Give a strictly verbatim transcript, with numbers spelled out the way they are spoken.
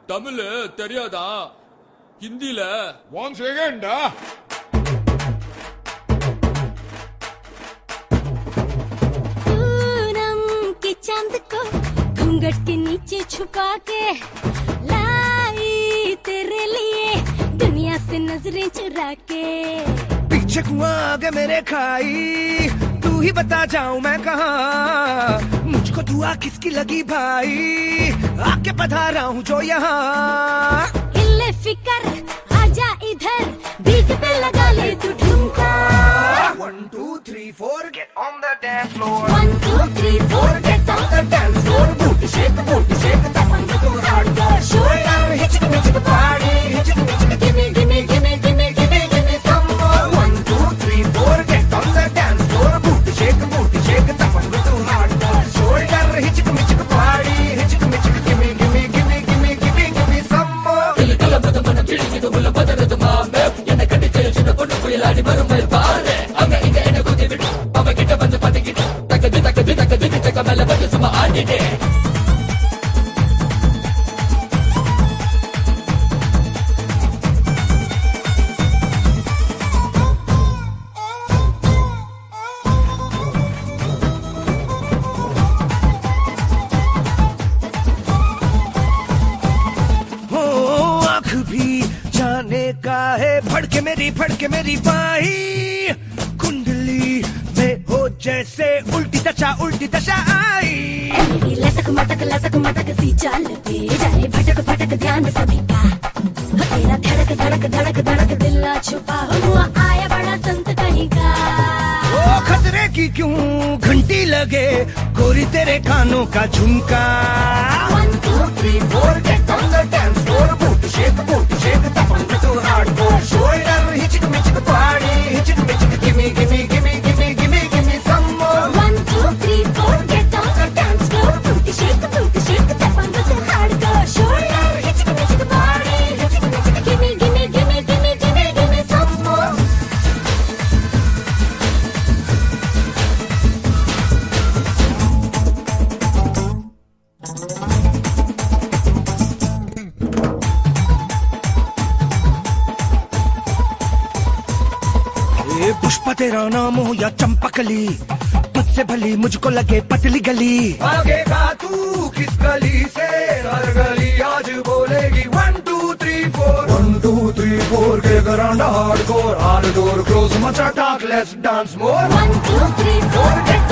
தமிழ் தெரியாதா? हिंदीல one second Poonam के चांद को घूंघट के नीचे छुपा के लाई तेरे लिए दुनिया से नजरें चुरा के। पीछे कुआं आगे मेरे खाई, तू ही बता जाऊं मैं कहाँ, मुझको दुआ किसकी लगी भाई, आके पधारा हूँ जो यहाँ। इल्ले फिकर आजा इधर, बीट पे लगा ले तू ठुमका। One two three four get on the dance floor. One two three four get on the dance floor. Booty shake, booty shake, tap on the hardcore. Shoulder hitch it, hitch it, party, hitch it, hitch it, gimme, gimme, gimme, gimme, gimme, gimme some more. One two three four get on the dance floor. Booty shake, booty shake, tap on the hardcore. Shoulder hitch it, hitch it, party, hitch it, hitch it, gimme, gimme, gimme, gimme, gimme, gimme some more. Kila kala bada mana pili kidu bula bada radu maame. Yana kadi kaya chuna ponu kuyalani maru mai paare. Anga inga ena kudi bidu, ama kita bandu pati kita. Takadi takadi takadi takadi mala badu sama adide. का है फड़के मेरी फड़के मेरी बाही, कुंडली में हो जैसे उल्टी दशा उल्टी दशा आई। मेरी लटक मटक लटक मटक सी चाल पे जाए भटक भटक ध्यान सभी का, तेरा धड़क धड़क धड़क धड़क दिल ना छुपा हुआ आया बड़ा संत कहीं का। ओ खतरे की क्यों घंटी लगे गोरी तेरे कानों का झुमका। One two three four get on the dance floor. Booty shake, booty shake, tap on the hardcore. Shoulder hitch it, hitch it, party, hitch it, hitch it, gimme, gimme, gimme, gimme, gimme, gimme some more. One two three four get on the dance floor. Booty shake, booty shake, tap on the hardcore. Shoulder hitch it, hitch it, party, hitch it, hitch it, gimme, gimme, gimme, gimme, gimme, gimme some more. Pushpa तेरा नाम हो या चंपकली, तुझसे भली मुझको लगे पतली गली। आगे का तू किस गली से, हर गली आज बोलेगी one two three four. One two three four के grand hardcore, all door close मचा talk let's dance more. One two three four get